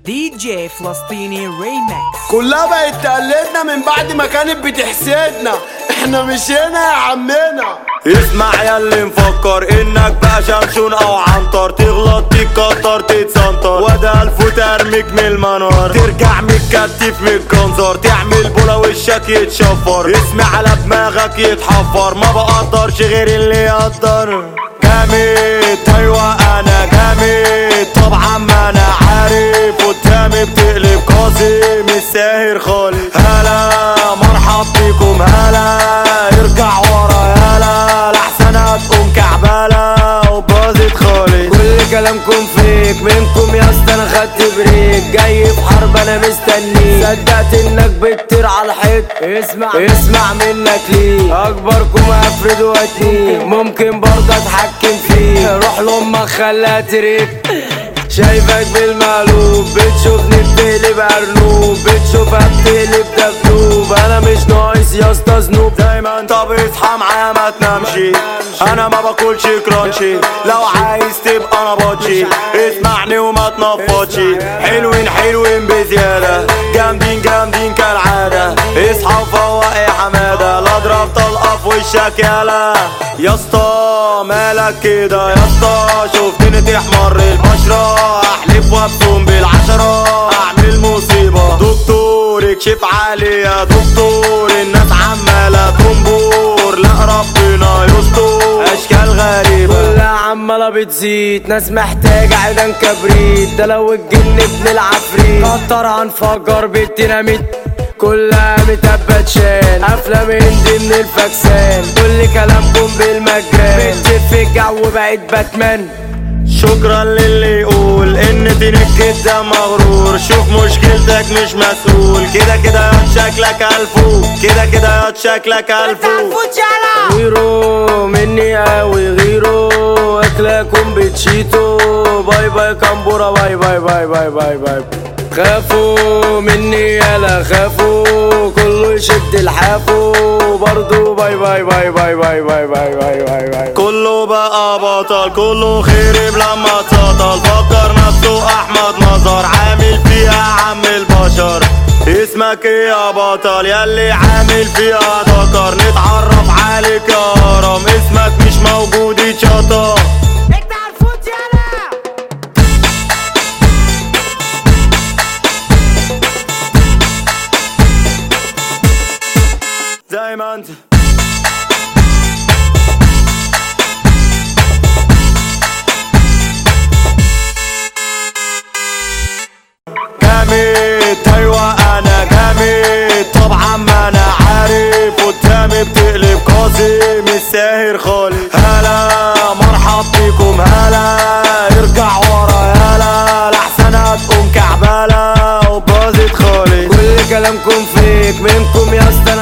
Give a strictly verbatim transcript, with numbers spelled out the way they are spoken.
دي جي فلسطيني ريمكس. كلها بقت تقلدنا من بعد ما كانت بتحسدنا، احنا مشينا يا عمنا. اسمع يا اللي مفكر انك بقى شمشون او عنتر، تغلط تتكتر تتسنطر وده الف ترميك من المنار، ترجع متكتف من الجنزر، تعمل بولا وشك يتشفر، اسمي على دماغك يتحفر، ما بقدرش غير اللي يقدر. جامد ايوه انا جامد طبعا ما انا عارف، قدامي بتقلب قاسم الساهر خالص. هلا مرحب بيكم هلا، ارجع ورا يالا لحسن هتقوم كعبالة وباظت خالص. كل كلامكم فيك منكم يا اسطى، انا خدت بريك جاي في حرب انا مستنيك، صدقت انك بتطير على الحيط. اسمع اسمع منك ليه اكبركم افرد واتنيك، ممكن برضه اتحكم فيك، روح لامك خليها تريك. شايفك بالمقلوب بتشوفني بتقلب ارنوب، بتشوفها بتقلب دبدوب، انا مش ناقص يا اسطى ذنوب دايما. طب اصحى معايا ما تنامشي، انا ما باكلش كرانشي، لو عايز تبقى انا باتشي اسمعني وما تنفضش. حلوين حلوين بزيادة، جامدين جامدين كالعادة، اصحى وفوق يا حمادة، لا اضرب طلقة في وشك يالا. يا اسطى مالك كده يا اسطى، شفتني تحمر البشرة، احلف وابصم بالعشرة، اعمل مصيبة. دكتور اكشف علي يا دكتور، الناس عمالة تنبور، لا ربنا يستر، اشكال غريبة كلها عمالة بتزيد، ناس محتاجة عيدان كبريت، ده لو الجن ابن العفريت كتر هنفجر بالديناميت. كلها متبت شان افلام هندي من الفاكسان، كل كلامكم بالمجان، بتشف الجو بقيت باتمان. شكرا للي يقول ان تنك ده مغرور، شوف مشكلتك مش مسؤول، كده كده ياض شكلك الفو، كده كده ياض شكلك الفو. غيروا مني اوي غيروا، اكلكم بتشيتوا، باي باي كامبورا باي باي باي باي باي باي. خافوا مني يالا خافوا، كله يشد الحافو برضو باي باي باي باي باي باي باي باي باي باي. كله بقى بطل كله خرب لما اتسطل، فكر نفسه احمد نظر، عامل فيها عم البشر. اسمك ايه يا بطل ياللي عامل فيها ذكر، نتعرف عليك يا هرم، اسمك مش موجود يتشطر. زي ما انت جامد ايوه انا جامد طبعا ما انا عارف، قدامي بتقلب قاسم الساهر خالص. هلا مرحب بيكم هلا، ارجع ورا يالا لحسن هتقوم كعبالة وباظت خالص. كل كلامكم فيك منكم يا اسطى،